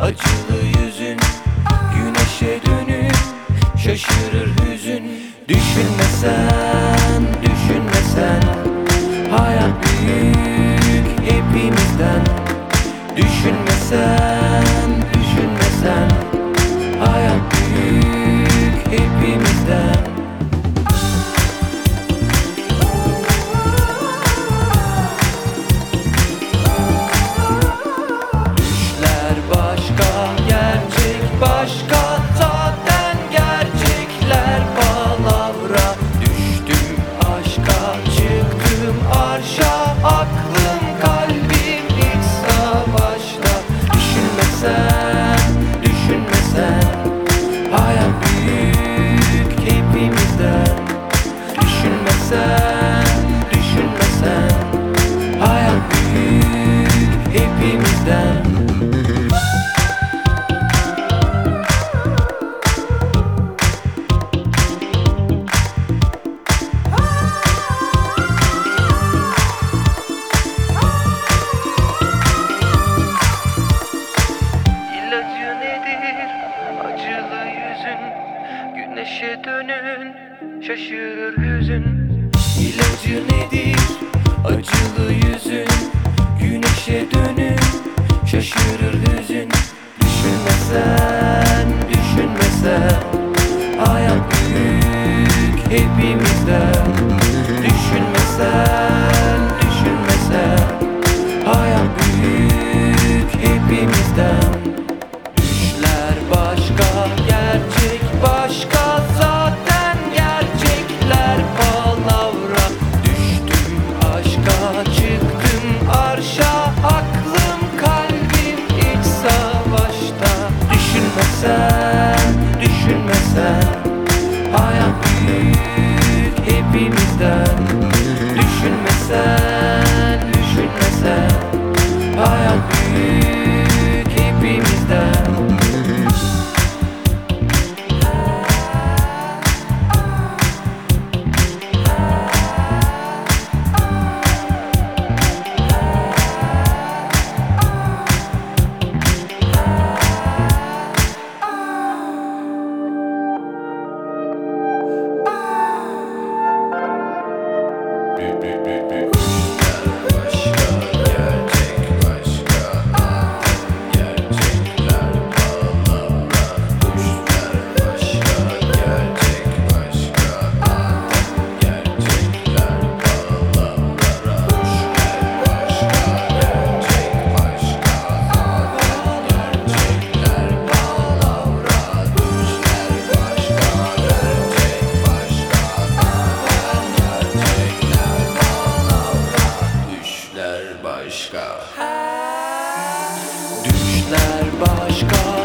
acılı yüzün güneşe dönüp şaşırır hüzün. Düşünmesen, düşünmesen, hayat büyük hepimizden. Düşünmesen, düşünmesen, hayat büyük hepimizden. Düşler başka, gerçek başka, zaten gerçekler palavra. Düştüm aşka, çıktım arşa, aklım kalbim iç savaşta. Düşünmesen, düşünmesen, hayat büyük hepimizden. Düşünmesen, düşünmesen, hayat büyük hepimizden. İlacı nedir acılı yüzün, güneşe dönün şaşırır hüzün. İlacı nedir acılı yüzün, güneşe dönün şaşırır hüzün. Düşünmesen, düşünmesen, hayat büyük hepimizden. Düşünmesen, düşünmesen, hayat büyük hepimizden. Düşler başka, gerçek başka, zaten gerçekler palavra. Düştüm aşka, çıktım arşa, aklım kalbim iç savaşta. Düşünmesen, düşünmesen, hayat büyük hepimizden. Düşünmesen, düşünmesen, hayat büyük hepimizden. Düşler başka.